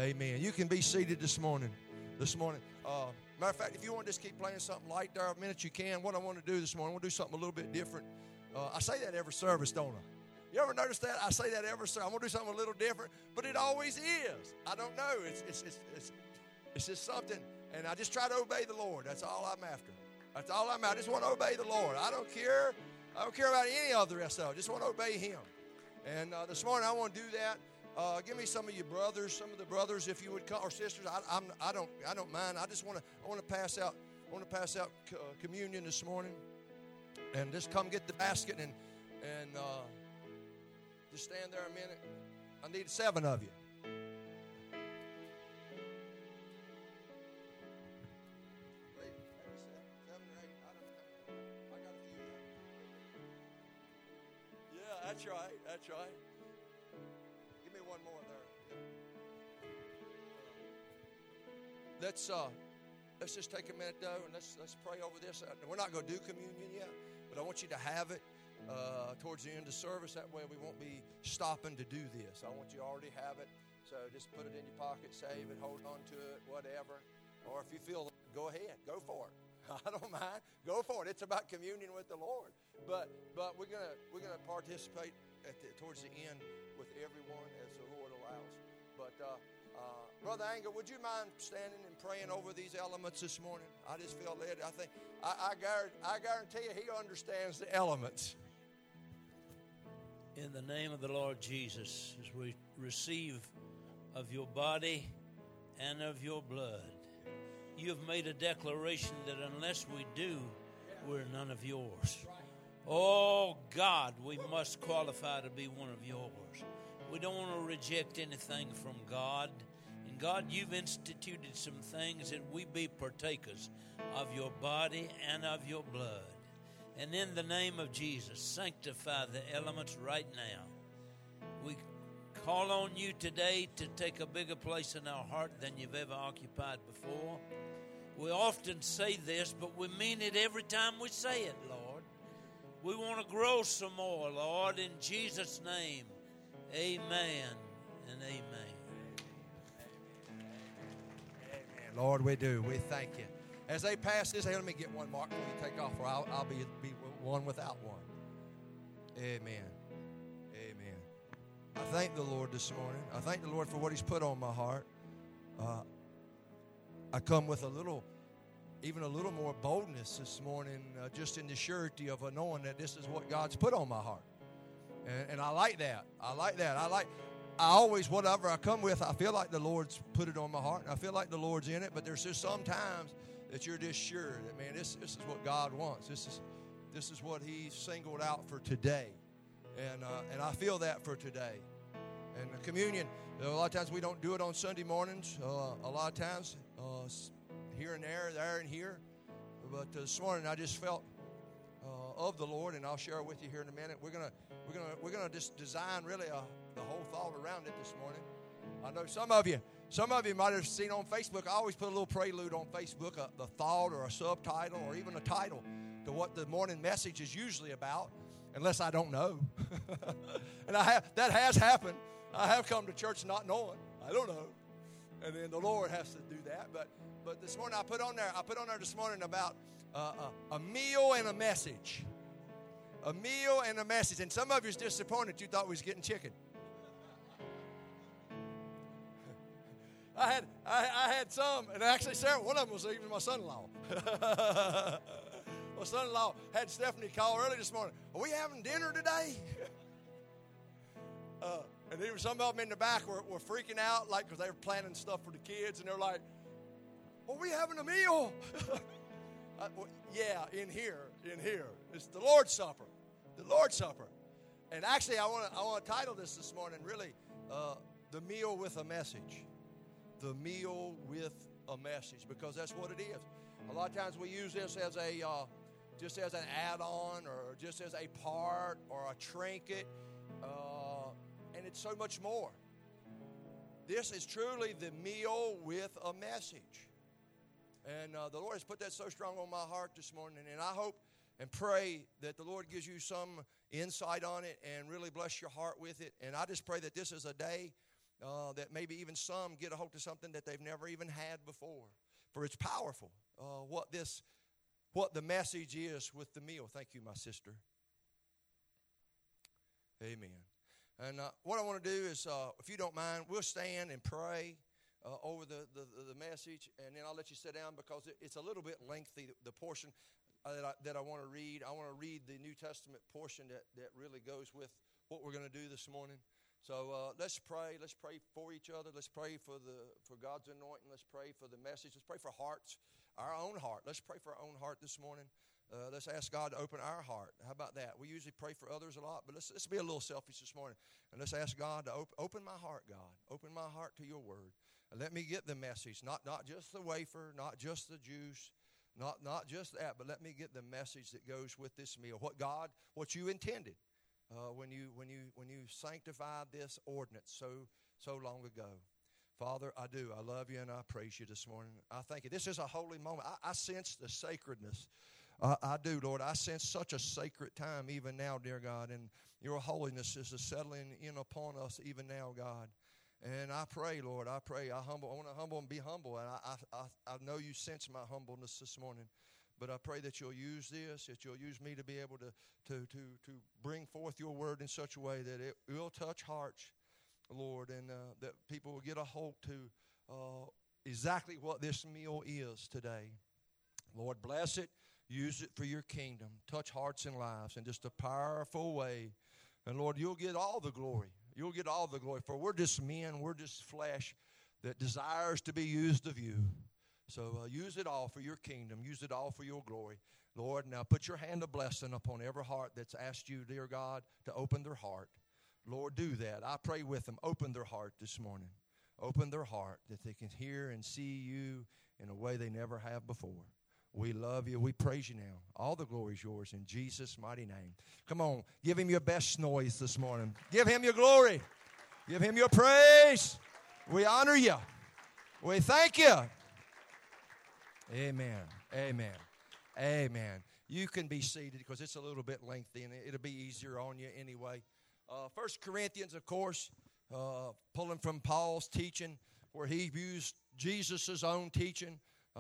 Amen. You can be seated this morning. Matter of fact, if you want to just keep playing something light there a minute, you can. What I want to do this morning, I want to do something a little bit different. I say that every service, don't I? You ever notice that? I say that every service. I'm going to do something a little different, but it always is. I don't know. It's just something, and I just try to obey the Lord. That's all I'm after. That's all I'm after. I just want to obey the Lord. I don't care about any of the rest of it. I just want to obey Him. And this morning I want to do that. Give me some of you brothers, some of the brothers, if you would come, or sisters. I don't mind. I want to pass out communion this morning, and just come get the basket and just stand there a minute. I need 7 of you. That's right. That's right. Give me one more there. Yeah. Let's just take a minute though, and let's pray over this. We're not going to do communion yet, but I want you to have it towards the end of service. That way we won't be stopping to do this. I want you to already have it. So just put it in your pocket, save it, hold on to it, whatever. Or if you feel, go ahead, go for it. I don't mind. Go for it. It's about communion with the Lord. But we're gonna participate towards the end with everyone as the Lord allows. But Brother Anger, would you mind standing and praying over these elements this morning? I just feel led. I think I guarantee you He understands the elements. In the name of the Lord Jesus, as we receive of your body and of your blood, you have made a declaration that unless we do, we're none of yours. Oh, God, we must qualify to be one of yours. We don't want to reject anything from God. And God, you've instituted some things that we be partakers of your body and of your blood. And in the name of Jesus, sanctify the elements right now. We call on you today to take a bigger place in our heart than you've ever occupied before. We often say this, but we mean it every time we say it, Lord. We want to grow some more, Lord, in Jesus' name. Amen and amen. Amen. Lord, we do. We thank you. As they pass this, hey, let me get one mark before you take off, or I'll be one without one. Amen. Amen. I thank the Lord this morning. I thank the Lord for what He's put on my heart. I come with even a little more boldness this morning, just in the surety of knowing that this is what God's put on my heart. And I like that. I always, whatever I come with, I feel like the Lord's put it on my heart, and I feel like the Lord's in it, but there's just sometimes that you're just sure that, man, this is what God wants. This is what He singled out for today. And I feel that for today. And the communion, a lot of times we don't do it on Sunday mornings. A lot of times, here and there and here. But this morning I just felt of the Lord, and I'll share it with you here in a minute. We're gonna just design really the whole thought around it this morning. I know some of you might have seen on Facebook. I always put a little prelude on Facebook, the thought or a subtitle or even a title to what the morning message is usually about, unless I don't know. And that has happened. I have come to church not knowing. I don't know. And then the Lord has to do that. But this morning I put on there this morning about a meal and a message. A meal and a message. And some of you is disappointed you thought we was getting chicken. I had some, and actually Sarah, one of them was even my son-in-law. My son-in-law had Stephanie call early this morning. Are we having dinner today? And even some of them in the back were freaking out, like, because they were planning stuff for the kids, and they're like, "Are we having a meal?" Yeah, in here. It's the Lord's Supper. The Lord's Supper. And actually, I want to title this morning, really, The Meal with a Message. The meal with a message, because that's what it is. A lot of times we use this as just as an add-on, or just as a part or a trinket, and it's so much more. This is truly the meal with a message. And the Lord has put that so strong on my heart this morning, and I hope and pray that the Lord gives you some insight on it and really bless your heart with it. And I just pray that this is a day that maybe even some get a hold of something that they've never even had before. For it's powerful what the message is with the meal. Thank you, my sister. Amen. And what I want to do is, if you don't mind, we'll stand and pray over the message, and then I'll let you sit down because it's a little bit lengthy, the portion that I want to read. I want to read the New Testament portion that really goes with what we're going to do this morning. So let's pray. Let's pray for each other. Let's pray for God's anointing. Let's pray for the message. Let's pray for hearts, our own heart. Let's pray for our own heart this morning. Let's ask God to open our heart. How about that? We usually pray for others a lot, but let's be a little selfish this morning. And let's ask God to open my heart, God. Open my heart to your word. And let me get the message, not just the wafer, not just the juice, not just that, but let me get the message that goes with this meal. What you intended when you sanctified this ordinance so long ago. Father, I do. I love you and I praise you this morning. I thank you. This is a holy moment. I sense the sacredness. I do, Lord. I sense such a sacred time even now, dear God, and your holiness is settling in upon us even now, God. And I pray, Lord, I want to humble and be humble, and I know you sense my humbleness this morning, but I pray that you'll use this, that you'll use me to be able to bring forth your word in such a way that it will touch hearts, Lord, and that people will get a hold to exactly what this meal is today. Lord, bless it. Use it for your kingdom. Touch hearts and lives in just a powerful way. And, Lord, you'll get all the glory. You'll get all the glory. For we're just men. We're just flesh that desires to be used of you. So use it all for your kingdom. Use it all for your glory. Lord, now put your hand of blessing upon every heart that's asked you, dear God, to open their heart. Lord, do that. I pray with them. Open their heart this morning. Open their heart that they can hear and see you in a way they never have before. We love you. We praise you now. All the glory is yours in Jesus' mighty name. Come on. Give him your best noise this morning. Give him your glory. Give him your praise. We honor you. We thank you. Amen. Amen. Amen. You can be seated because it's a little bit lengthy and it'll be easier on you anyway. 1 Corinthians, of course, pulling from Paul's teaching where he used Jesus' own teaching.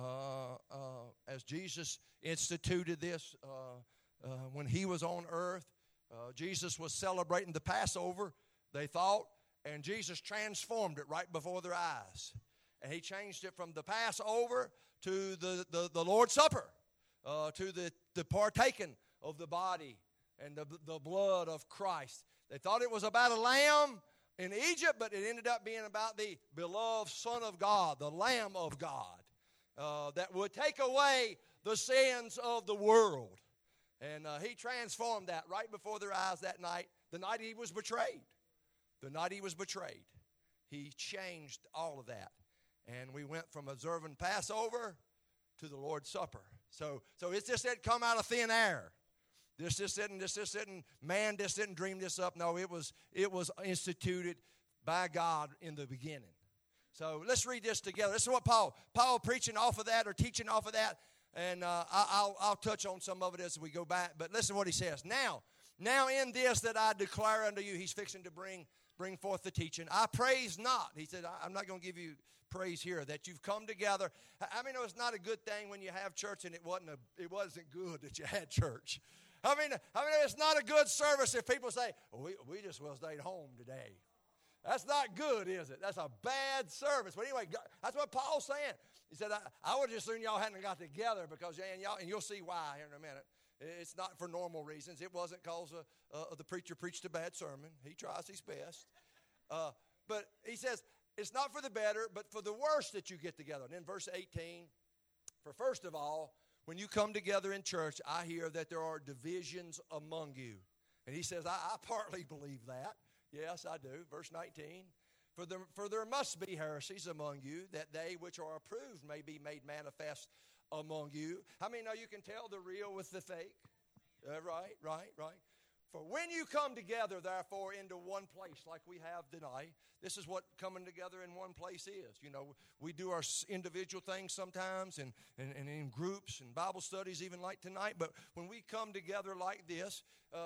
As Jesus instituted this when he was on earth, Jesus was celebrating the Passover, they thought, and Jesus transformed it right before their eyes. And he changed it from the Passover to the Lord's Supper, to the partaking of the body and the blood of Christ. They thought it was about a lamb in Egypt, but it ended up being about the beloved Son of God, the Lamb of God. That would take away the sins of the world. And he transformed that right before their eyes that night, the night he was betrayed. The night he was betrayed. He changed all of that. And we went from observing Passover to the Lord's Supper. So it's just didn't come out of thin air. Man just didn't dream this up. No, it was instituted by God in the beginning. So let's read this together. This is what Paul preaching off of that or teaching off of that, and I'll touch on some of it as we go back. But listen to what he says. Now in this that I declare unto you, he's fixing to bring forth the teaching. I praise not. He said, I'm not going to give you praise here that you've come together. I mean, it's not a good thing when you have church and it wasn't good that you had church. I mean, it's not a good service if people say, we just will stay home today. That's not good, is it? That's a bad service. But anyway, that's what Paul's saying. He said, I would just assume y'all hadn't got together because, and you'll see why here in a minute. It's not for normal reasons. It wasn't because the preacher preached a bad sermon. He tries his best. But he says, it's not for the better, but for the worse that you get together. And in verse 18, for first of all, when you come together in church, I hear that there are divisions among you. And he says, I partly believe that. Yes, I do. Verse 19, for there must be heresies among you, that they which are approved may be made manifest among you. How many know you can tell the real with the fake? Right. For when you come together, therefore, into one place like we have tonight, this is what coming together in one place is. You know, we do our individual things sometimes and in groups and Bible studies even like tonight. But when we come together like this,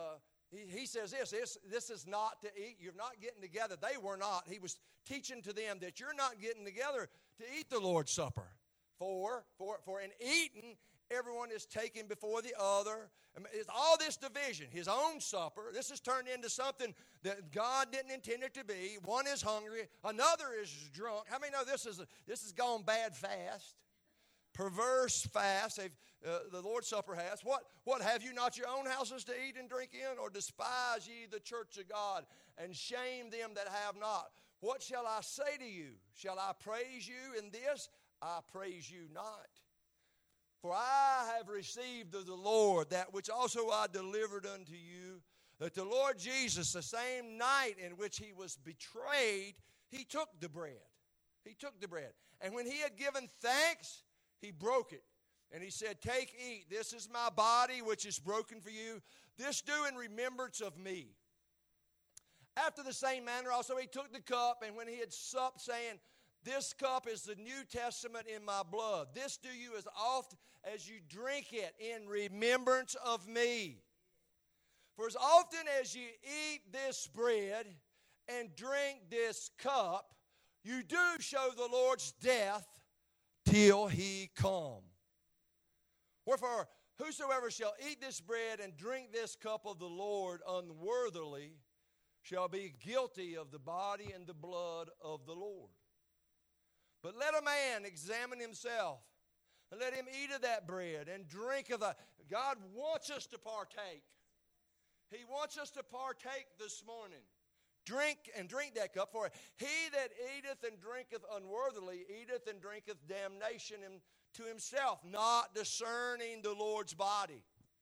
he says this is not to eat. You're not getting together. They were not. He was teaching to them that you're not getting together to eat the Lord's Supper. For in eating, everyone is taken before the other. It's all this division, his own supper. This has turned into something that God didn't intend it to be. One is hungry, another is drunk. How many know this has gone bad fast? Perverse fast. The Lord's Supper has. What have you not your own houses to eat and drink in? Or despise ye the church of God, and shame them that have not? What shall I say to you? Shall I praise you in this? I praise you not. For I have received of the Lord that which also I delivered unto you, that the Lord Jesus, the same night in which he was betrayed, he took the bread. He took the bread. And when he had given thanks, he broke it. And he said, take, eat. This is my body, which is broken for you. This do in remembrance of me. After the same manner also he took the cup, and when he had supped, saying, this cup is the New Testament in my blood. This do you as oft as you drink it in remembrance of me. For as often as you eat this bread and drink this cup, you do show the Lord's death till he come. Wherefore, whosoever shall eat this bread and drink this cup of the Lord unworthily shall be guilty of the body and the blood of the Lord. But let a man examine himself, and let him eat of that bread and drink of the... God wants us to partake. He wants us to partake this morning. Drink that cup, for he that eateth and drinketh unworthily eateth and drinketh damnation to himself, not discerning the Lord's body.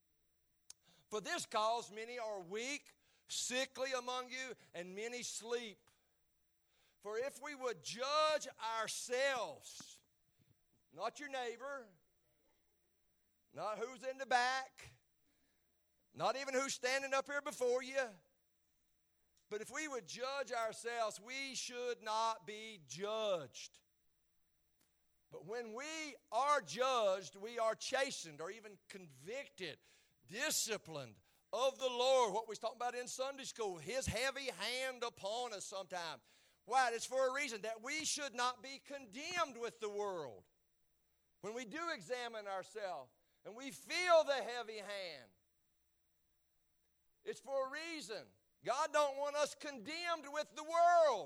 For this cause many are weak, sickly among you, and many sleep. For if we would judge ourselves, not your neighbor, not who's in the back, not even who's standing up here before you, but if we would judge ourselves, we should not be judged. But when we are judged, we are chastened or even convicted, disciplined of the Lord. What we was talking about in Sunday school, his heavy hand upon us sometimes. Why? It's for a reason, that we should not be condemned with the world. When we do examine ourselves and we feel the heavy hand, it's for a reason. God don't want us condemned with the world.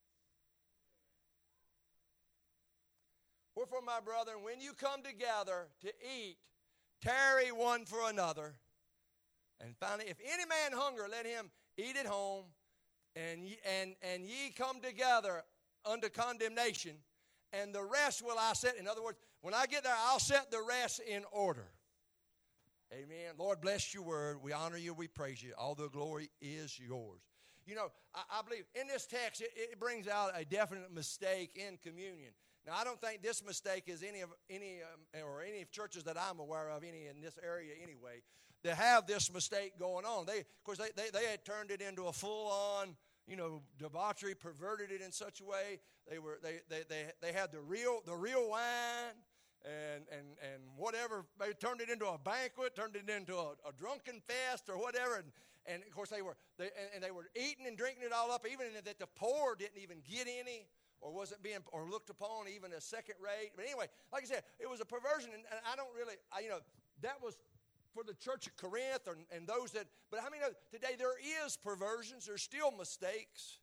Wherefore, my brethren, when you come together to eat, tarry one for another. And finally, if any man hunger, let him eat at home, and ye come together unto condemnation, and the rest will I set. In other words, when I get there, I'll set the rest in order. Amen. Lord, bless your word. We honor you. We praise you. All the glory is yours. You know, I believe in this text, it brings out a definite mistake in communion. Now, I don't think this mistake is any of churches that I'm aware of, any in this area anyway, that have this mistake going on. They had turned it into a full-on, debauchery, perverted it in such a way. They had the real wine. And whatever, they turned it into a banquet, turned it into a drunken fest or whatever, and of course they were eating and drinking it all up, even that the poor didn't even get any, or wasn't being or looked upon even as second rate. But anyway, like I said, it was a perversion, and I don't really, that was for the church of Corinth and those that. But how many know today there is perversions? There's still mistakes.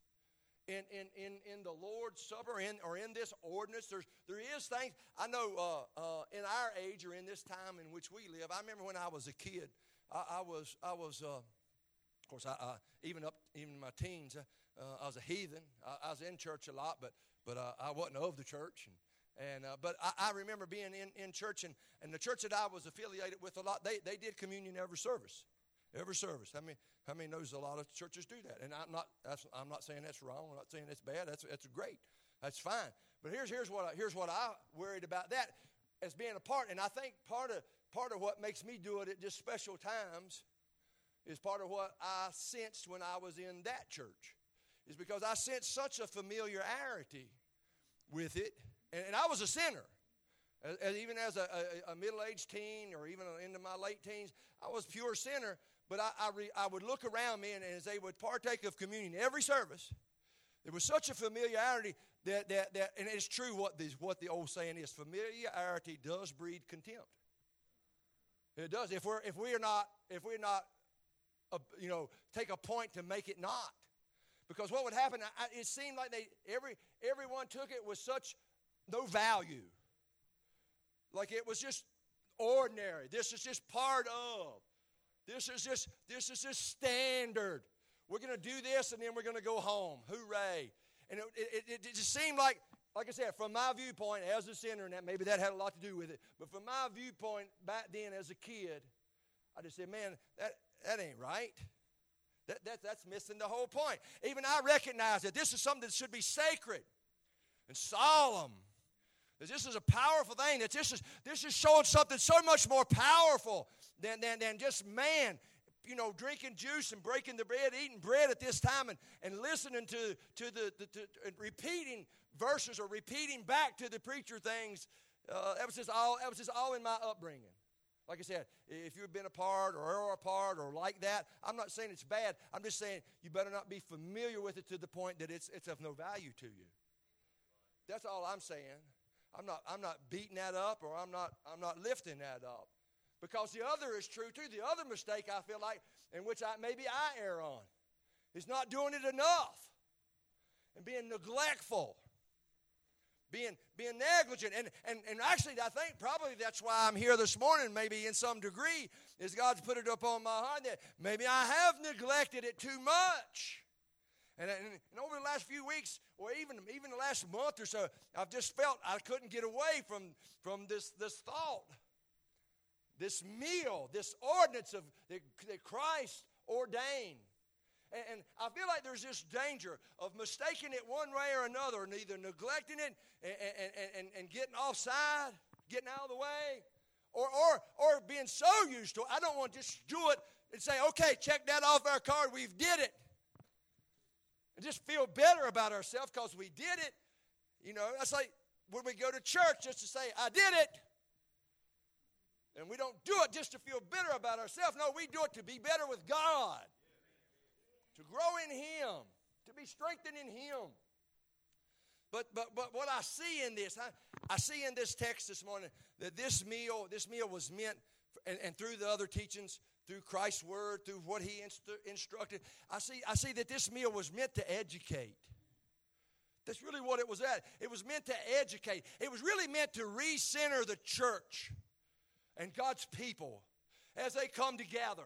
In the Lord's Supper or in this ordinance, there is things. I know in our age or in this time in which we live. I remember when I was a kid, I was of course even in my teens, I was a heathen. I was in church a lot, but I wasn't of the church. But I remember being in church, and the church that I was affiliated with a lot, they did communion every service. Every service. How many knows a lot of churches do that? And I'm not saying that's wrong. I'm not saying that's bad. That's great. That's fine. But here's what I worried about that as being a part. And I think part of what makes me do it at just special times is part of what I sensed when I was in that church, is because I sensed such a familiarity with it, and I was a sinner. Even as a middle-aged teen or even into my late teens, I was a pure sinner. But I would look around me, and as they would partake of communion every service, there was such a familiarity that and it's true what the old saying is: familiarity does breed contempt. It does. If we're not take a point to make it not, because what would happen? It seemed like everyone took it with such no value, like it was just ordinary. This is just part of. This is just standard. We're going to do this, and then we're going to go home. Hooray. And it just seemed like I said, from my viewpoint as a sinner, and maybe that had a lot to do with it, but from my viewpoint back then as a kid, I just said, man, that ain't right. That's missing the whole point. Even I recognize that this is something that should be sacred and solemn. That this is a powerful thing. That this is showing something so much more powerful than just man, drinking juice and breaking the bread, eating bread at this time, and listening to and repeating verses or repeating back to the preacher things. That was just all in my upbringing. Like I said, if you've been a part or are a part or like that, I'm not saying it's bad. I'm just saying you better not be familiar with it to the point that it's of no value to you. That's all I'm saying. I'm not beating that up, or I'm not lifting that up. Because the other is true too. The other mistake I feel like, in which maybe I err on, is not doing it enough and being neglectful, being negligent. And actually, I think probably that's why I'm here this morning, maybe in some degree, is God's put it up on my heart that maybe I have neglected it too much. And over the last few weeks, or even the last month or so, I've just felt I couldn't get away from this thought. This meal, this ordinance that Christ ordained. And I feel like there's this danger of mistaking it one way or another, and either neglecting it and getting offside, getting out of the way, or being so used to it. I don't want to just do it and say, okay, check that off our card, we've did it. And just feel better about ourselves because we did it. That's like when we go to church just to say, I did it. And we don't do it just to feel better about ourselves. No, we do it to be better with God, to grow in Him, to be strengthened in Him. But what I see in this, I see in this text this morning that this meal was meant, and through the other teachings, through Christ's word, through what He instructed, I see that this meal was meant to educate. That's really what it was at. It was meant to educate. It was really meant to recenter the church and God's people as they come together.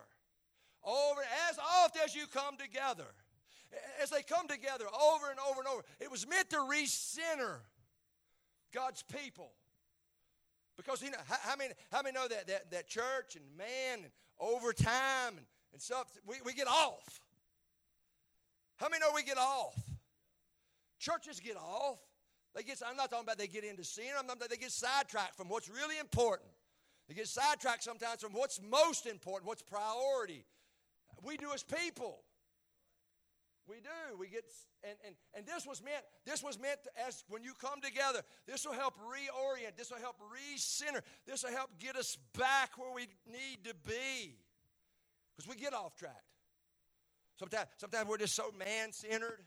As often as you come together, as they come together over and over and over, it was meant to recenter God's people. Because how many know that church and man and over time and stuff, we get off. How many know we get off? Churches get off. I'm not talking about they get into sin. I'm talking about they get sidetracked from what's really important. They get sidetracked sometimes from what's most important, what's priority. We do as people. We do. We get and this was meant to, as when you come together, this will help reorient, this will help recenter, this will help get us back where we need to be. Because we get off track. Sometimes we're just so man-centered.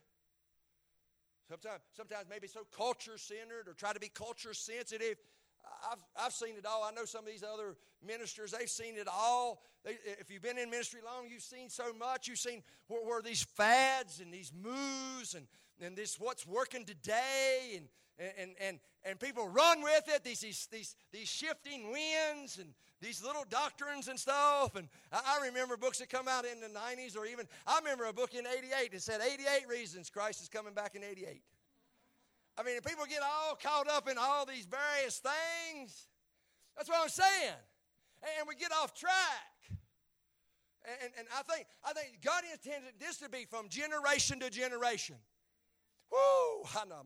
Sometimes maybe so culture-centered or try to be culture-sensitive. I've seen it all. I know some of these other ministers, they've seen it all. If you've been in ministry long, you've seen so much. You've seen where these fads and these moves and this what's working today and people run with it, these shifting winds and these little doctrines and stuff. And I remember books that come out in the 90s, or even I remember a book in 88 that said 88 reasons Christ is coming back in 88. I mean, people get all caught up in all these various things. That's what I'm saying. And we get off track. And I think God intended this to be from generation to generation. Woo!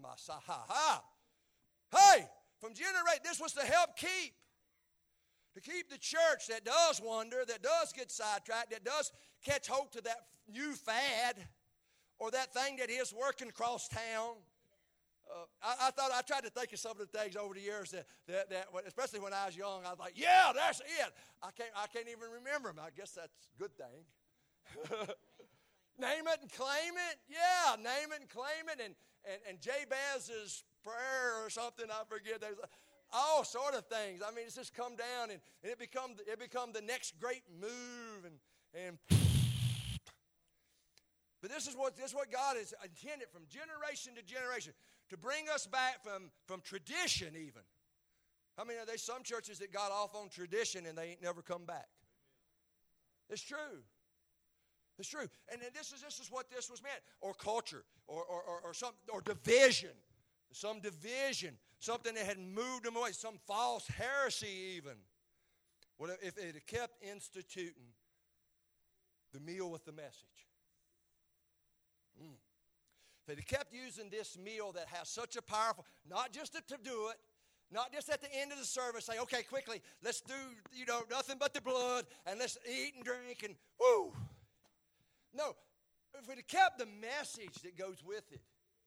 Hey, from generation, this was to help keep the church that does wander, that does get sidetracked, that does catch hold to that new fad or that thing that is working across town. I tried to think of some of the things over the years that especially when I was young, I was like, yeah, that's it. I can't even remember them. I guess that's a good thing. Name it and claim it. Yeah, name it and claim it. And Jabez's prayer or something, I forget. There's all sort of things. I mean, it's just come down and it become the next great move. And but this is what God has intended from generation to generation, to bring us back from tradition even. I mean, there's some churches that got off on tradition and they ain't never come back. It's true. It's true. And then this is what this was meant. Or culture. Or division. Some division. Something that had moved them away. Some false heresy even. Well, if it had kept instituting the meal with the message. If it had kept using this meal that has such a powerful, not just to do it, not just at the end of the service, say, okay, quickly, let's do, nothing but the blood, and let's eat and drink, and woo. No, if it had kept the message that goes with it,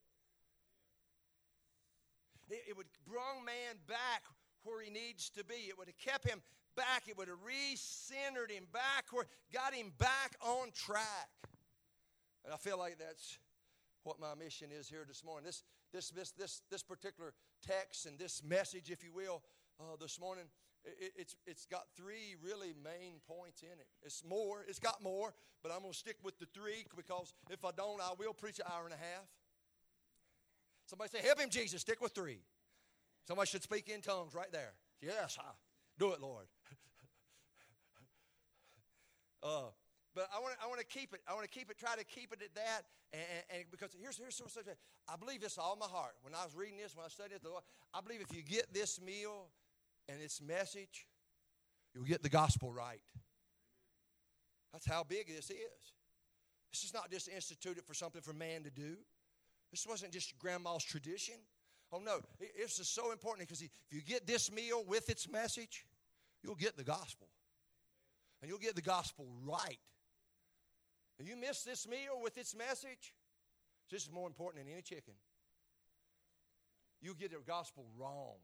it would bring man back where he needs to be. It would have kept him back. It would have re-centered him back, got him back on track. And I feel like that's what my mission is here this morning. This particular text and this message, if you will, this morning, it's got three really main points in it. It's got more, but I'm going to stick with the three, because if I don't, I will preach an hour and a half. Somebody say, help him, Jesus, stick with three. Somebody should speak in tongues right there. Yes, do it, Lord. But I want to keep it. Try to keep it at that. And because here's something. I believe this all my heart. When I was reading this, when I studied the Lord, I believe if you get this meal and its message, you'll get the gospel right. That's how big this is. This is not just instituted for something for man to do. This wasn't just grandma's tradition. Oh no, this is so important, because if you get this meal with its message, you'll get the gospel. And you'll get the gospel right. If you miss this meal with its message, this is more important than any chicken. You'll get the gospel wrong.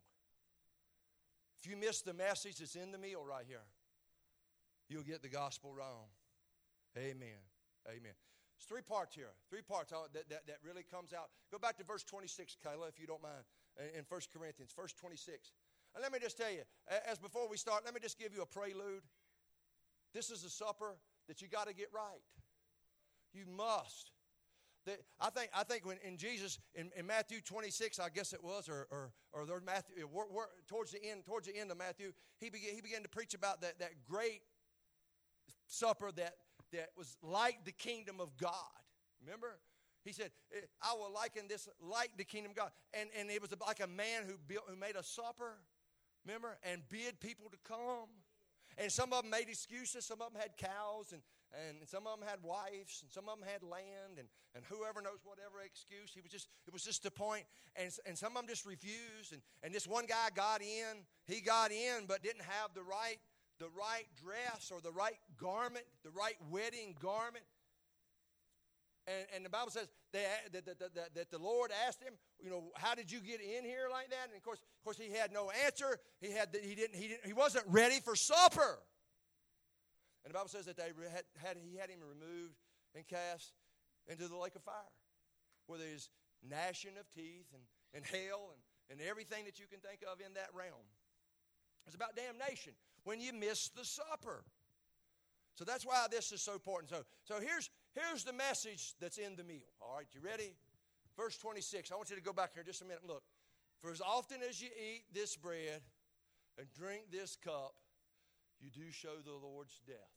If you miss the message that's in the meal right here, you'll get the gospel wrong. Amen. Amen. There's three parts here. Three parts that really comes out. Go back to verse 26, Kayla, if you don't mind, in 1 Corinthians, verse 26. And let me just tell you, as before we start, let me just give you a prelude. This is a supper that you got to get right. You must. I think when in Jesus in Matthew 26, I guess it was, or Matthew, towards the end of Matthew, he began to preach about that great supper that was like the kingdom of God. Remember? He said, I will liken this like the kingdom of God. And it was like a man who made a supper, remember, and bid people to come. And some of them made excuses. Some of them had cows, and some of them had wives, and some of them had land, and whoever knows whatever excuse. It was just the point. And some of them just refused. And this one guy got in. He got in, but didn't have the right dress or the right garment, the right wedding garment. And the Bible says that the Lord asked him, how did you get in here like that? And of course he had no answer. He wasn't ready for supper. And the Bible says that he had him removed and cast into the lake of fire, where there's gnashing of teeth and hell and everything that you can think of in that realm. It's about damnation when you miss the supper. So that's why this is so important. So here's the message that's in the meal. All right, you ready? Verse 26. I want you to go back here just a minute and look. For as often as you eat this bread and drink this cup, you do show the Lord's death.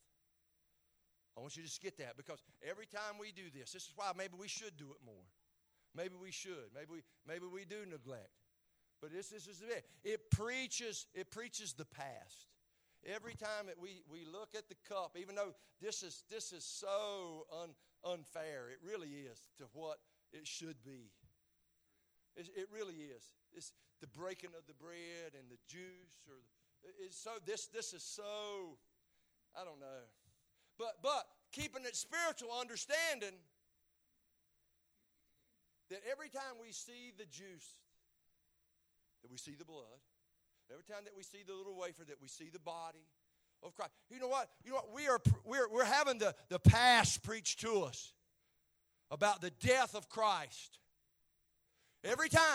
I want you to just get that, because every time we do this is why maybe we should do it more. Maybe we should. Maybe we do neglect. But this is it. It preaches the past. Every time that we look at the cup, even though this is so unfair, it really is to what it should be. It really is. It's the breaking of the bread and the juice, this is so, I don't know. But keeping it spiritual understanding that every time we see the juice, that we see the blood. Every time that we see the little wafer, that we see the body of Christ. You know what? We're having the past preached to us about the death of Christ. Every time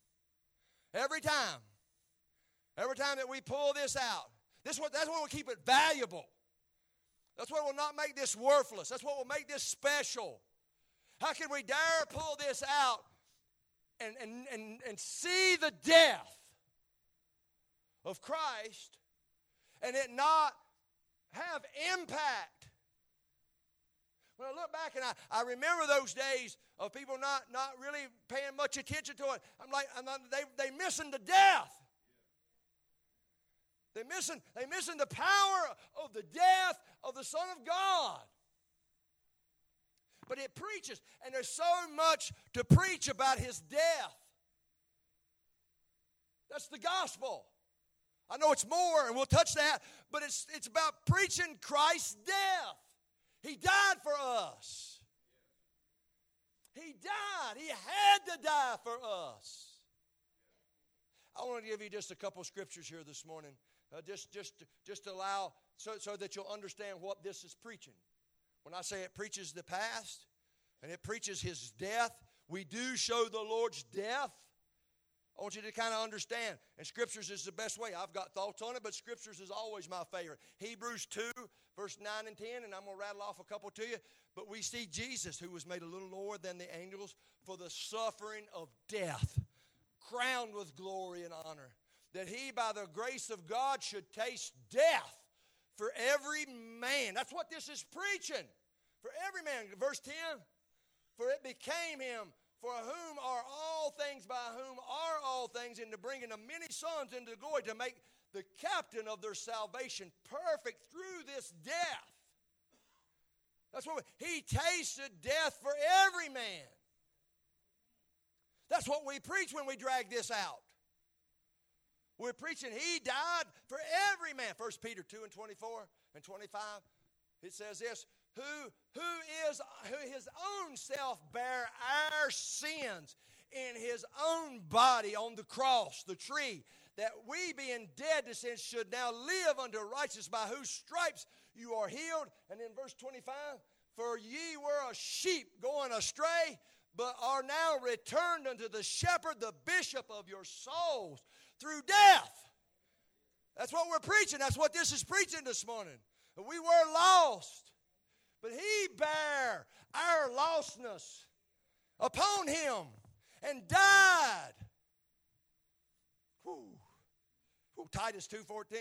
that we pull this out, that's what will keep it valuable. That's what will not make this worthless. That's what will make this special. How can we dare pull this out and see the death of Christ and it not have impact? When I look back and I remember those days of people not really paying much attention to it, they missing the death. They missing the power of the death of the Son of God. But it preaches, and there's so much to preach about his death. That's the gospel. I know it's more, and we'll touch that, but it's about preaching Christ's death. He died for us. He died. He had to die for us. I want to give you just a couple scriptures here this morning, just to allow so that you'll understand what this is preaching. When I say it preaches the past and it preaches his death, we do show the Lord's death. I want you to kind of understand. And Scriptures is the best way. I've got thoughts on it, but Scriptures is always my favorite. Hebrews 2, verse 9 and 10, and I'm going to rattle off a couple to you. But we see Jesus, who was made a little lower than the angels for the suffering of death, crowned with glory and honor, that he, by the grace of God, should taste death for every man. That's what this is preaching. For every man. Verse 10, for it became him, for whom are all things, by whom are all things, and to bring in many sons into glory, to make the captain of their salvation perfect through this death. That's what he tasted death for every man. That's what we preach when we drag this out. We're preaching he died for every man. 1 Peter 2 and 24 and 25. It says this, who his own self bare our sins in his own body on the cross, the tree, that we being dead to sin should now live unto righteousness, by whose stripes you are healed. And then verse 25, for ye were a sheep going astray, but are now returned unto the shepherd, the bishop of your souls, through death. That's what we're preaching. That's what this is preaching this morning. We were lost, but he bare our lostness upon him and died. Titus 2:14.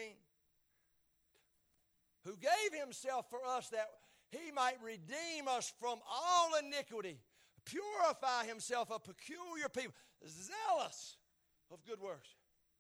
Who gave himself for us that he might redeem us from all iniquity, purify himself a peculiar people, zealous of good works.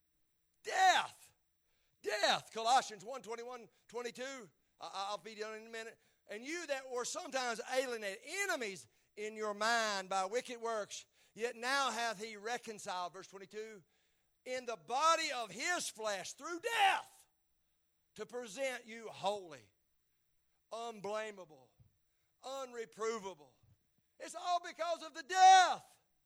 Death. Colossians 1:21-22. I'll be done in a minute. And you that were sometimes alienated, enemies in your mind by wicked works, yet now hath he reconciled, verse 22, in the body of his flesh through death, to present you holy, unblameable, unreprovable. It's all because of the death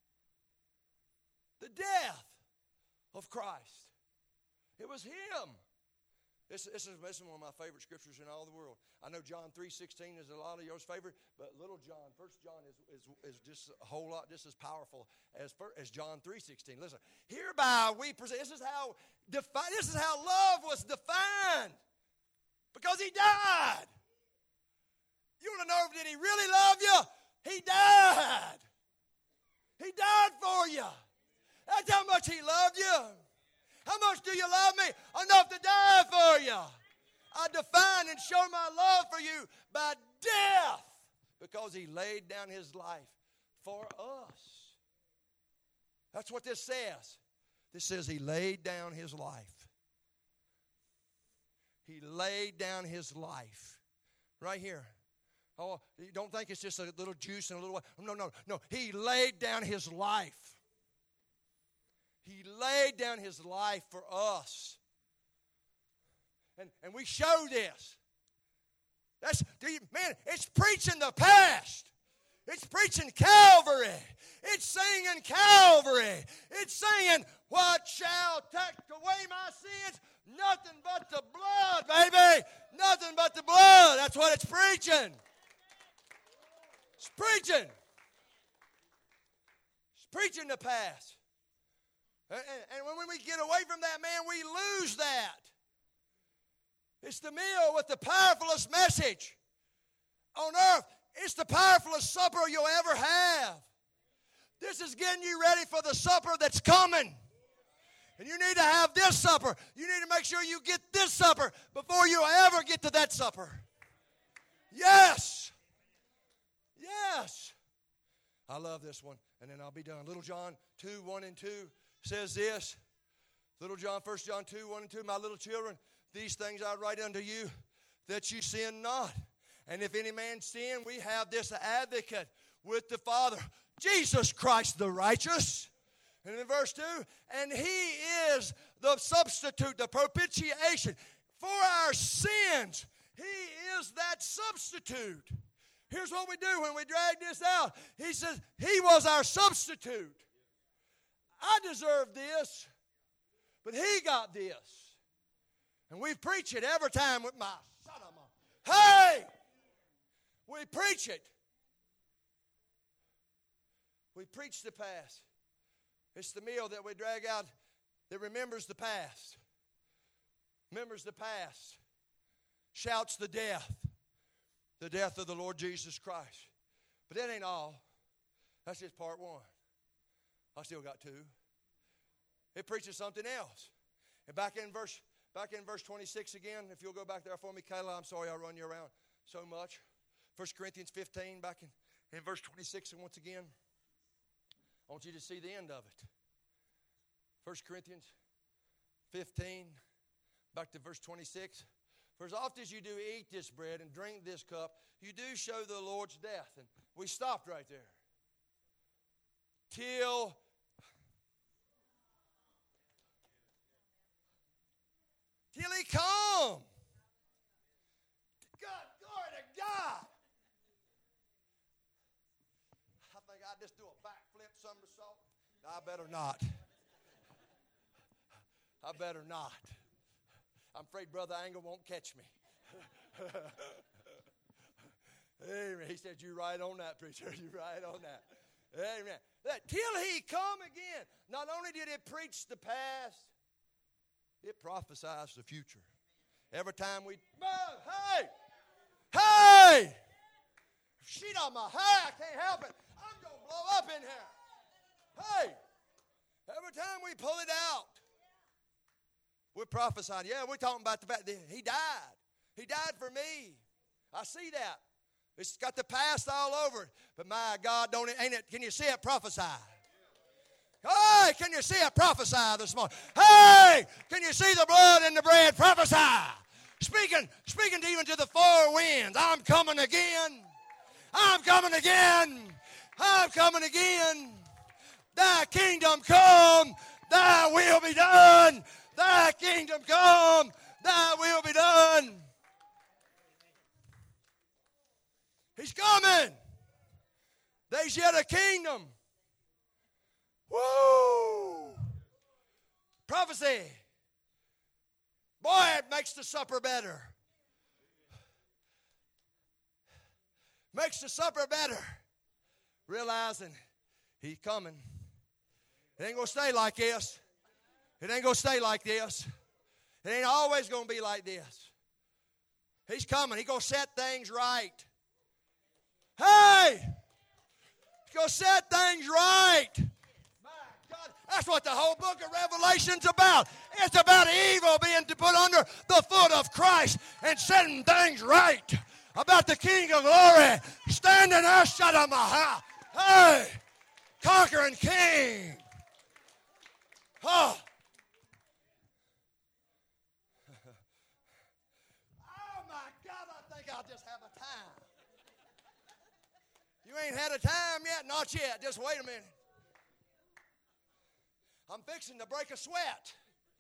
of Christ. It was him. This is one of my favorite scriptures in all the world. I know John 3:16 is a lot of yours favorite, but little John, 1 John is just a whole lot just as powerful as John 3:16. Listen, hereby we present. This is how love was defined, because he died. You want to know, did he really love you? He died. He died for you. That's how much he loved you. How much do you love me? Enough to die for you. I define and show my love for you by death, because he laid down his life for us. That's what this says. This says he laid down his life. He laid down his life. Right here. Oh, you don't think it's just a little juice and a little... No. He laid down his life. He laid down his life for us. And we show this. It's preaching the past. It's preaching Calvary. It's singing Calvary. It's saying, what shall take away my sins? Nothing but the blood, baby. That's what it's preaching. It's preaching. It's preaching the past. And when we get away from that, man, we lose that. It's the meal with the powerfulest message on earth. It's the powerfulest supper you'll ever have. This is getting you ready for the supper that's coming. And you need to have this supper. You need to make sure you get this supper before you ever get to that supper. Yes. Yes. I love this one. And then I'll be done. Little John 2, 1 and 2 says this. Little John, 1 John 2, 1 and 2. My little children, these things I write unto you, that you sin not. And if any man sin, we have this advocate with the Father, Jesus Christ the righteous. And in verse 2, and he is the substitute, the propitiation for our sins. He is that substitute. Here's what we do when we drag this out. He says, he was our substitute. I deserve this, but he got this. And we preach it every time with my son of my. Hey! We preach it. We preach the past. It's the meal that we drag out that remembers the past. Remembers the past. Shouts the death of the Lord Jesus Christ. But that ain't all. That's just part one. I still got two. It preaches something else. And back in verse 26 again, if you'll go back there for me, Kayla, I'm sorry I run you around so much. 1 Corinthians 15, back in verse 26, and once again, I want you to see the end of it. 1 Corinthians 15, back to verse 26. For as often as you do eat this bread and drink this cup, you do show the Lord's death. And we stopped right there. Till he come. God, glory to God. I think I just do a backflip somersault. I better not. I better not. I'm afraid Brother Angle won't catch me. Amen. He said, you right on that, preacher. You right on that. Amen. Till he come again. Not only did it preach the past, it prophesies the future. Every time we, hey! Sheet on my hair, I can't help it. I'm going to blow up in here. Hey! Every time we pull it out, we're prophesying. Yeah, we're talking about the fact that he died. He died for me. I see that. It's got the past all over it. But my God, ain't it? Can you see it prophesy? Hey, can you see it prophesy this morning? Hey, can you see the blood in the bread prophesy? Speaking even to the four winds. I'm coming again. I'm coming again. I'm coming again. Thy kingdom come. Thy will be done. Thy kingdom come. Thy will be done. He's coming. There's yet a kingdom. Woo! Prophecy. Boy, it makes the supper better. Makes the supper better. Realizing he's coming. It ain't going to stay like this. It ain't going to stay like this. It ain't always going to be like this. He's coming. He's going to set things right. Hey! He's going to set things right. My God, that's what the whole book of Revelation's about. It's about evil being put under the foot of Christ and setting things right. About the King of Glory standing there, Shadamaha. Hey! Conquering King. Oh. Oh my God, I think I'll just have a time. You ain't had a time yet? Not yet. Just wait a minute. I'm fixing to break a sweat.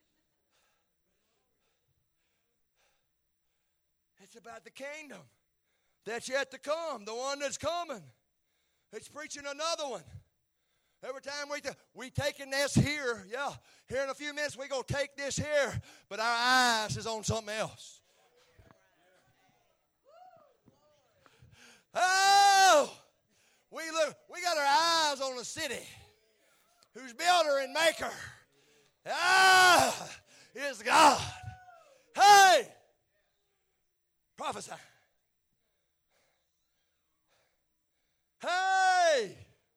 It's about the kingdom that's yet to come, the one that's coming. It's preaching another one. Every time we taking this here, here in a few minutes we're going to take this here, but our eyes is on something else. Oh, we got our eyes on the city whose builder and maker is God. Hey, prophesy. Hey,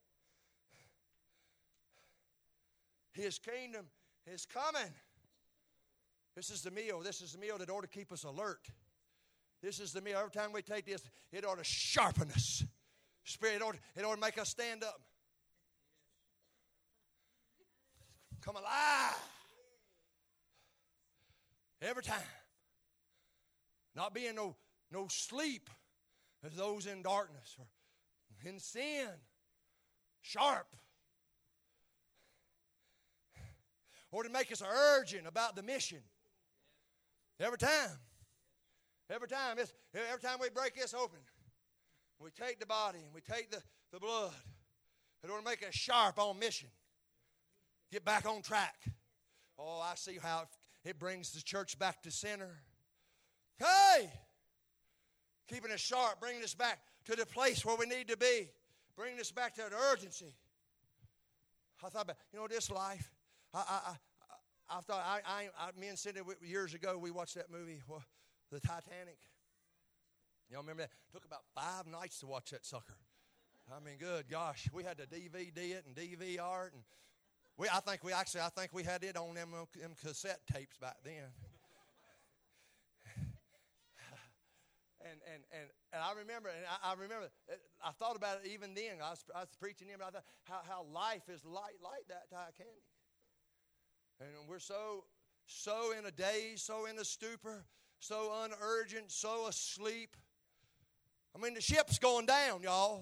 His kingdom is coming. This is the meal. This is the meal that ought to keep us alert. This is the meal. Every time we take this, it ought to sharpen us. Spirit, it ought to make us stand up. Come alive. Every time. Not being no sleep as those in darkness or in sin. Sharp. Or to make us urgent about the mission. Every time. Every time we break this open, we take the body and we take the blood. It ought to make us sharp on mission. Get back on track. Oh, I see how it brings the church back to center. Hey! Keeping us sharp, bringing us back to the place where we need to be. Bringing us back to that urgency. I thought about, this life. I thought, me and Cindy, years ago, we watched that movie, The Titanic. Y'all remember that? It took about 5 nights to watch that sucker. I mean, good gosh. We had to DVD it and DVR it. And I think we had it on them cassette tapes back then. And I remember, I thought about it even then. I was preaching him, but I thought how life is like that Titanic. And we're so in a daze, so in a stupor, so unurgent, so asleep. I mean, the ship's going down, y'all.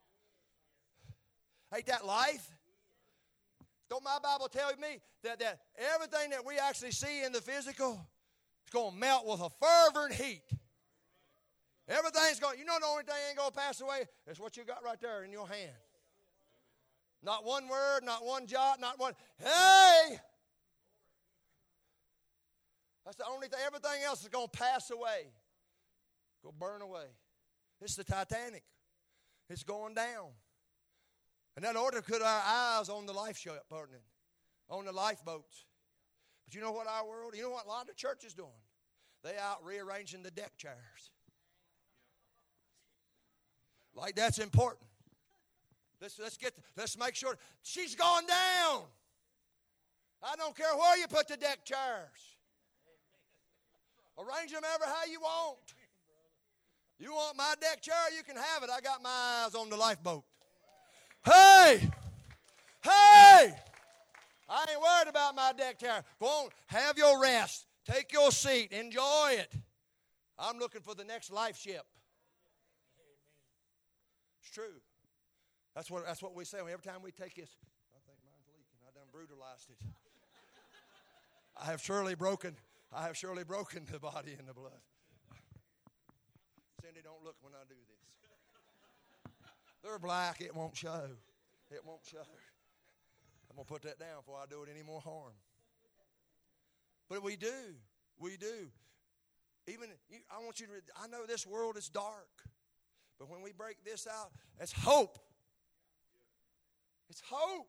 Ain't that life? Don't my Bible tell me that everything that we actually see in the physical is going to melt with a fervent heat? Everything's going, the only thing ain't going to pass away is what you got right there in your hand. Not one word, not one jot, not one, hey! That's the only thing. Everything else is going to pass away. Go burn away. It's the Titanic. It's going down. And that ought to put our eyes on the lifeship, partner, on the lifeboats. But you know what our world, what a lot of the church is doing? They out rearranging the deck chairs. Like that's important. Let's make sure she's gone down. I don't care where you put the deck chairs. Arrange them ever how you want. You want my deck chair, you can have it. I got my eyes on the lifeboat. Hey! Hey! I ain't worried about my deck chair. Go on, have your rest. Take your seat. Enjoy it. I'm looking for the next life ship. It's true. That's what we say. Every time we take this, I think mine's leaking. I done brutalized it. I have surely broken the body and the blood. Cindy, don't look when I do this. They're black. It won't show. It won't show. I'm going to put that down before I do it any more harm. But we do. We do. I know this world is dark. But when we break this out, it's hope. It's hope.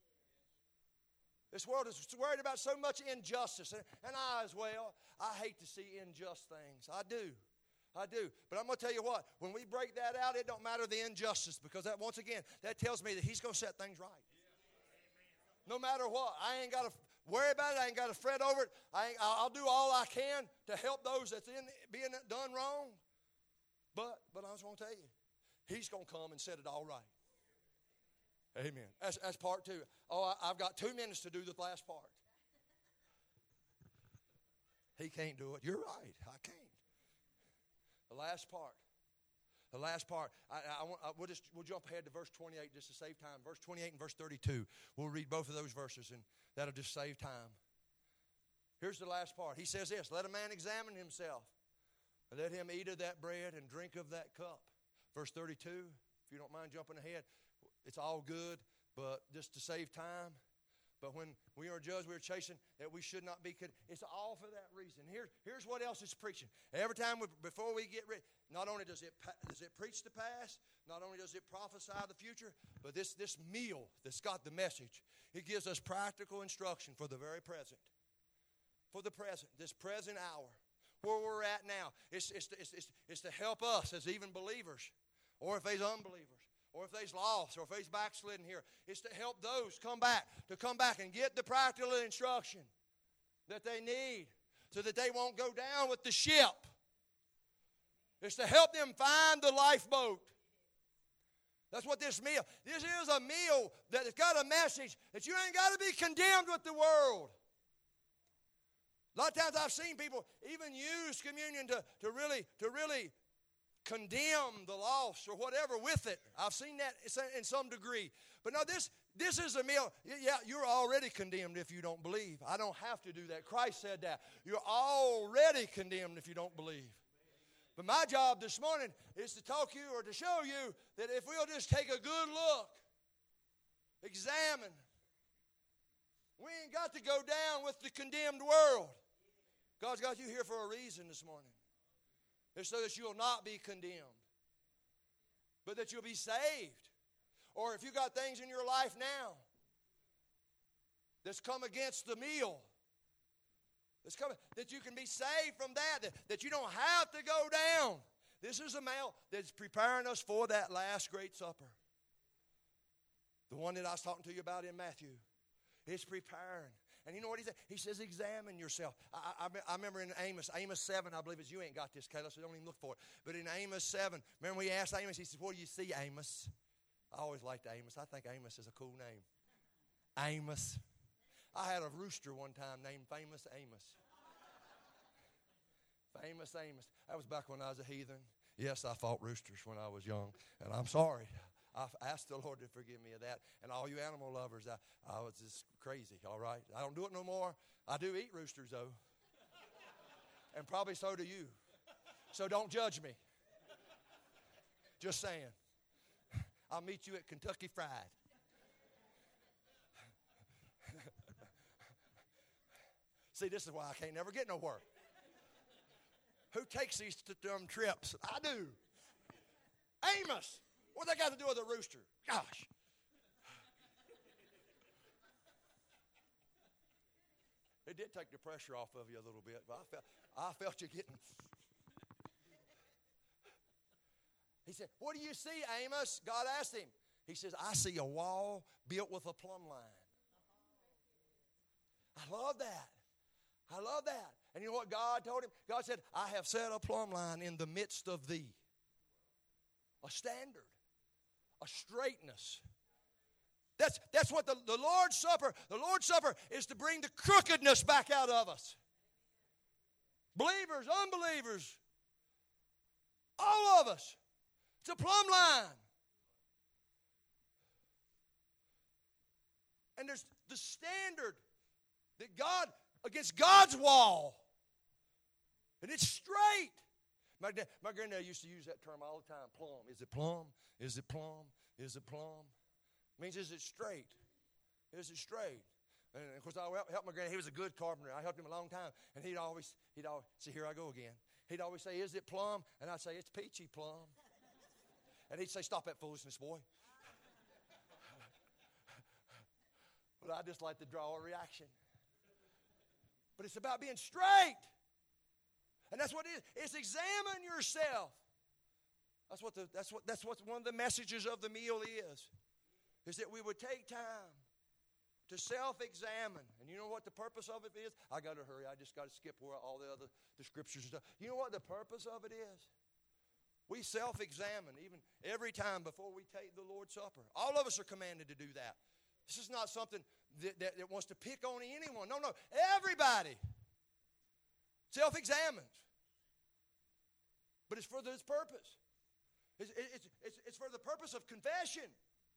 This world is worried about so much injustice, and I as well. I hate to see unjust things. I do. But I'm going to tell you what, when we break that out, it don't matter the injustice, because that, once again, that tells me that He's going to set things right. No matter what. I ain't got to worry about it. I ain't got to fret over it. I'll do all I can to help those that's being done wrong. But I just want to tell you, He's going to come and set it all right. Amen. That's part 2. Oh, I've got 2 minutes to do the last part. He can't do it. You're right. I can't. The last part. We'll jump ahead to verse 28 just to save time. Verse 28 and verse 32. We'll read both of those verses, and that'll just save time. Here's the last part. He says this: let a man examine himself, and let him eat of that bread and drink of that cup. Verse 32, if you don't mind jumping ahead. It's all good, but just to save time. But when we are judged, we are chastened, that we should not be. It's all for that reason. Here's what else it's preaching. Every time before we get ready, not only does it preach the past, not only does it prophesy the future, but this meal that's got the message, it gives us practical instruction for the very present. For the present, this present hour, where we're at now. It's to help us as even believers, or if there's unbelievers, or if there's lost, or if there's backslidden here. It's to help those come back and get the practical instruction that they need so that they won't go down with the ship. It's to help them find the lifeboat. That's what this meal. This is a meal that has got a message that you ain't got to be condemned with the world. A lot of times I've seen people even use communion to really condemn the lost or whatever with it. I've seen that in some degree. But no, this is a meal. Yeah, you're already condemned if you don't believe. I don't have to do that. Christ said that. You're already condemned if you don't believe. But my job this morning is to talk you or to show you that if we'll just take a good look, examine, we ain't got to go down with the condemned world. God's got you here for a reason this morning. It's so that you'll not be condemned, but that you'll be saved. Or if you got things in your life now that's come against the meal, that's coming, that you can be saved from that you don't have to go down. This is a meal that's preparing us for that last great supper. The one that I was talking to you about in Matthew. It's preparing. And you know what he said? He says, examine yourself. I remember in Amos 7, I believe it's, you ain't got this, Caleb, so don't even look for it. But in Amos 7, remember we asked Amos, he said, what do you see, Amos? I always liked Amos. I think Amos is a cool name. Amos. I had a rooster one time named Famous Amos. Famous Amos. That was back when I was a heathen. Yes, I fought roosters when I was young, and I'm sorry. I've asked the Lord to forgive me of that. And all you animal lovers, I was just crazy, all right? I don't do it no more. I do eat roosters, though. And probably so do you. So don't judge me. Just saying. I'll meet you at Kentucky Fried. See, this is why I can't never get nowhere. Who takes these trips? I do. Amos. What they got to do with a rooster? Gosh. It did take the pressure off of you a little bit, but I felt you getting. He said, what do you see, Amos? God asked him. He says, I see a wall built with a plumb line. I love that. I love that. And you know what God told him? God said, I have set a plumb line in the midst of thee. A standard. A straightness. That's what the Lord's Supper is to bring the crookedness back out of us. Believers, unbelievers, all of us. It's a plumb line. And there's the standard that God, against God's wall. And it's straight. My granddad used to use that term all the time, plumb. Is it plumb? Is it plumb? Is it plumb? It means, is it straight? Is it straight? And, of course, I helped my granddad. He was a good carpenter. I helped him a long time. And he'd always see, here I go again. He'd always say, is it plumb? And I'd say, it's peachy plumb. And he'd say, stop that foolishness, boy. But I just like to draw a reaction. But it's about being straight. And that's what it is. It's examine yourself. That's what one of the messages of the meal is that we would take time to self-examine. And you know what the purpose of it is? I got to hurry. I just got to skip all the scriptures and stuff. You know what the purpose of it is? We self-examine even every time before we take the Lord's Supper. All of us are commanded to do that. This is not something that wants to pick on anyone. No. Everybody self-examines. But it's for this purpose. It's for the purpose of confession.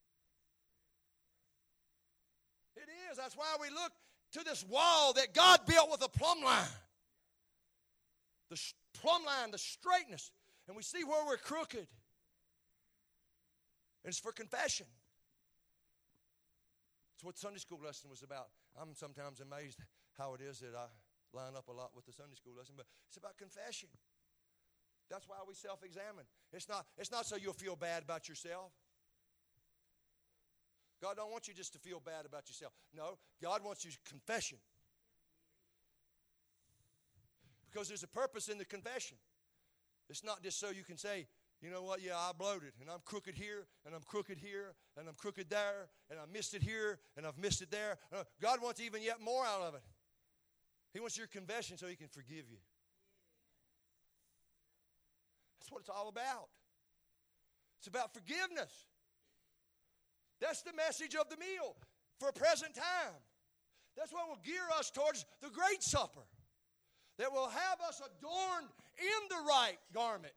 It is. That's why we look to this wall that God built with a plumb line. The plumb line, the straightness. And we see where we're crooked. And it's for confession. It's what Sunday school lesson was about. I'm sometimes amazed how it is that I line up a lot with the Sunday school lesson, but it's about confession. That's why we self-examine. It's not so you'll feel bad about yourself. God don't want you just to feel bad about yourself. No, God wants you confession. Because there's a purpose in the confession. It's not just so you can say, you know what, yeah, I bloated, and I'm crooked here, and I'm crooked here, and I'm crooked there, and I missed it here, and I've missed it there. No, God wants even yet more out of it. He wants your confession so He can forgive you. That's what it's all about. It's about forgiveness. That's the message of the meal for a present time. That's what will gear us towards the great supper. That will have us adorned in the right garment.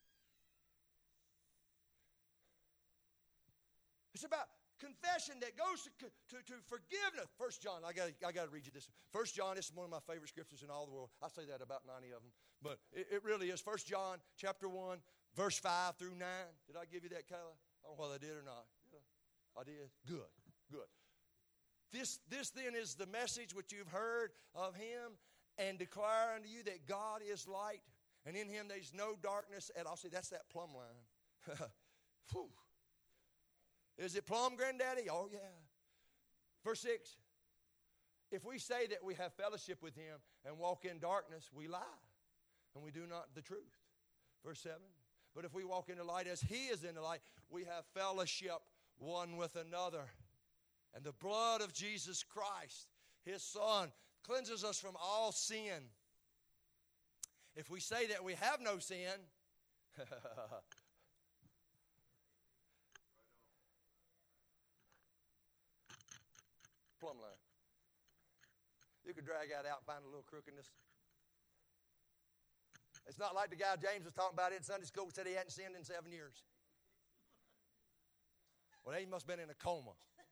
It's about confession that goes to forgiveness. 1 John, I got to read you this. 1 John, this is one of my favorite scriptures in all the world. I say that about 90 of them. But it really is. 1 John chapter 1, verse 5 through 9. Did I give you that, Kayla? I don't know whether I did or not. I did? Good. This then is the message which you've heard of Him, and declare unto you that God is light, and in Him there's no darkness at all. See, that's that plumb line. Whew. Is it plumb, Granddaddy? Oh, yeah. Verse 6. If we say that we have fellowship with Him and walk in darkness, we lie, and we do not the truth. Verse 7. But if we walk in the light as He is in the light, we have fellowship one with another. And the blood of Jesus Christ, His Son, cleanses us from all sin. If we say that we have no sin, plumb line. You could drag that out and find a little crookedness. It's not like the guy James was talking about in Sunday school who said he hadn't sinned in 7 years. Well, he must have been in a coma.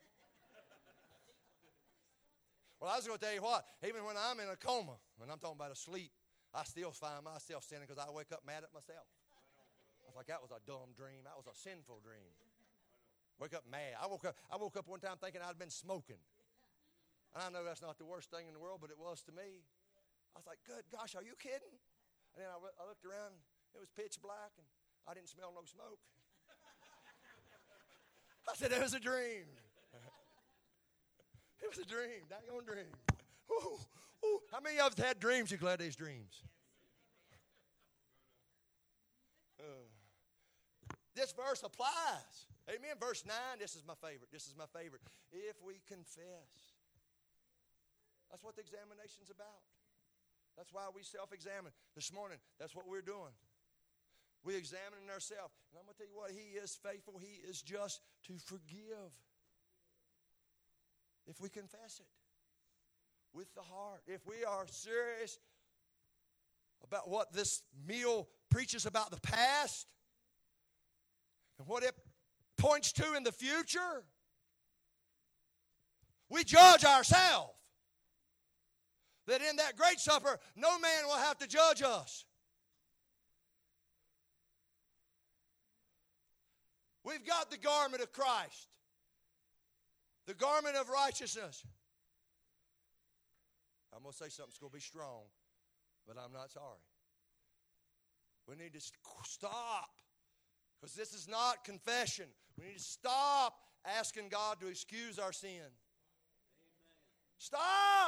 Well, I was going to tell you what, even when I'm in a coma, when I'm talking about asleep, I still find myself sinning because I wake up mad at myself. I was like, that was a dumb dream. That was a sinful dream. Wake up mad. I woke up one time thinking I'd been smoking. And I know that's not the worst thing in the world, but it was to me. I was like, good gosh, are you kidding? And then I looked around, it was pitch black, and I didn't smell no smoke. I said, it was a dream. It was a dream, daggone dream. Ooh, ooh. How many of us had dreams? You're glad these dreams? This verse applies. Amen. Verse 9, this is my favorite. If we confess. That's what the examination's about. That's why we self-examine. This morning, that's what we're doing. We're examining ourselves. And I'm going to tell you what, He is faithful. He is just to forgive. If we confess it with the heart. If we are serious about what this meal preaches about the past and what it points to in the future, we judge ourselves. That in that great supper, no man will have to judge us. We've got the garment of Christ. The garment of righteousness. I'm going to say something that's going to be strong, but I'm not sorry. We need to stop, because this is not confession. We need to stop asking God to excuse our sin. Amen. Stop!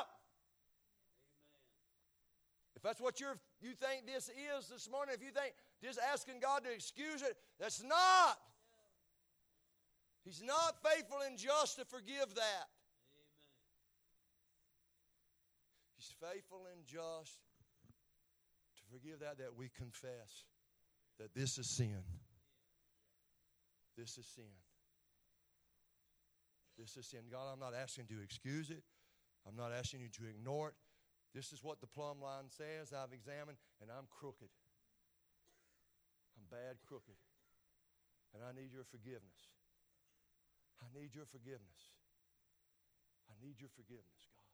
Amen. If that's what you think this is this morning, if you think just asking God to excuse it, that's not. He's not faithful and just to forgive that. Amen. He's faithful and just to forgive that we confess that this is sin. This is sin. This is sin. God, I'm not asking you to excuse it. I'm not asking you to ignore it. This is what the plumb line says. I've examined, and I'm crooked. I'm bad crooked. And I need your forgiveness. I need your forgiveness. I need your forgiveness, God.